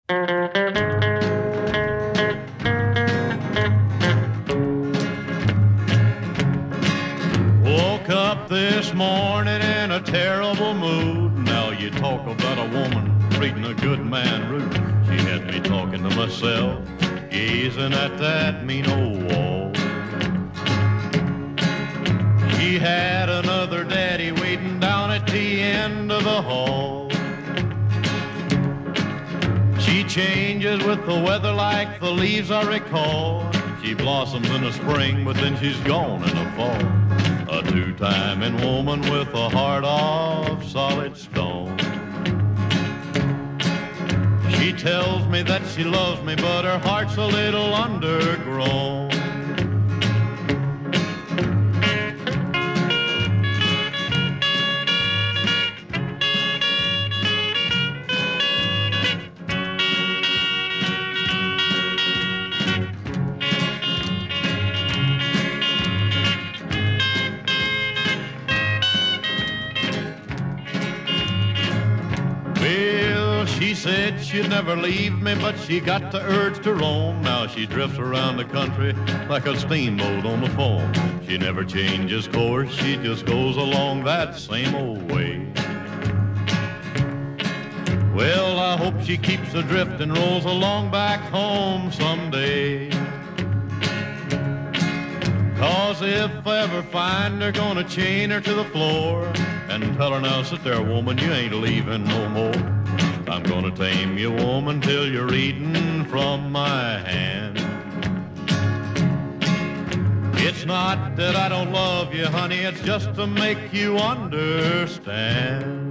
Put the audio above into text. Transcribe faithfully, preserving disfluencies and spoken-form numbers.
Woke up this morning in a terrible mood. Now you talk about a woman treating a good man rude. She had me talking to myself, gazing at that mean old wall. She had another daddy waiting down at the end of the hall. She changes with the weather like the leaves I recall. She blossoms in the spring, but then she's gone in the fall. A two-timing woman with a heart of solid stone. She tells me that she loves me, but her heart's a little undergrown. She said she'd never leave me, but she got the urge to roam. Now she drifts around the country like a steamboat on the foam. She never changes course, she just goes along that same old way. Well, I hope she keeps adrift and rolls along back home someday. 'Cause if I ever find her, gonna chain her to the floor and tell her, now sit there, woman, you ain't leaving no more. I'm gonna tame you, woman, till you're eating from my hand. It's not that I don't love you, honey, it's just to make you understand.